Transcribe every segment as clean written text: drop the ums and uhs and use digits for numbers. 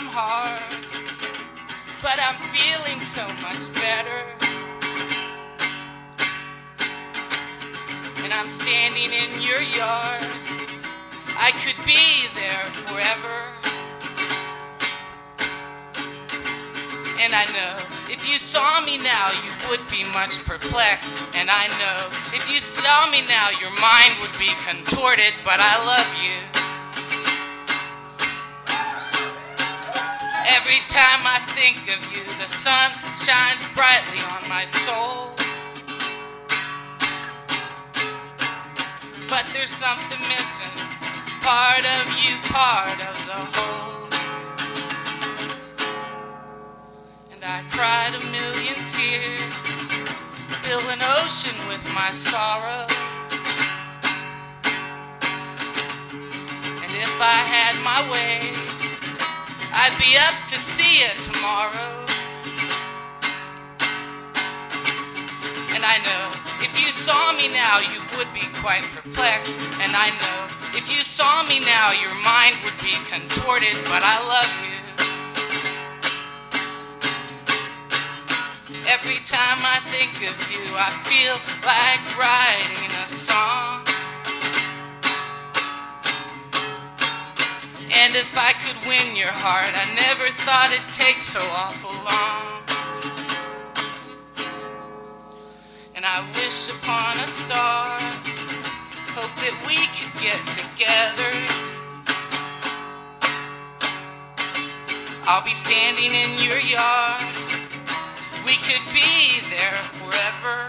I'm hard, but I'm feeling so much better. And I'm standing in your yard. I could be there forever. And I know if you saw me now, you would be much perplexed. And I know if you saw me now, your mind would be contorted, but I love you. Every time I think of you, the sun shines brightly on my soul. But there's something missing, part of you, part of the whole. And I cried a million tears, fill an ocean with my sorrow. And if I had my way, I'd be up to see it tomorrow. And I know if you saw me now, you would be quite perplexed. And I know if you saw me now, your mind would be contorted, but I love you. Every time I think of you, I feel like writing a song. And if I could win your heart, I never thought it'd take so awful long. And I wish upon a star, hope that we could get together. I'll be standing in your yard, we could be there forever.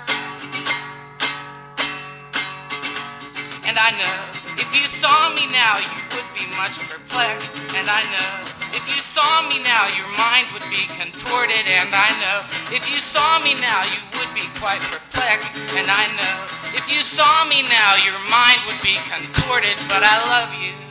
And I know if you saw me now, you would be much perplexed. And I know if you saw me now, your mind would be contorted. And I know if you saw me now, you would be quite perplexed. And I know if you saw me now, your mind would be contorted, but I love you.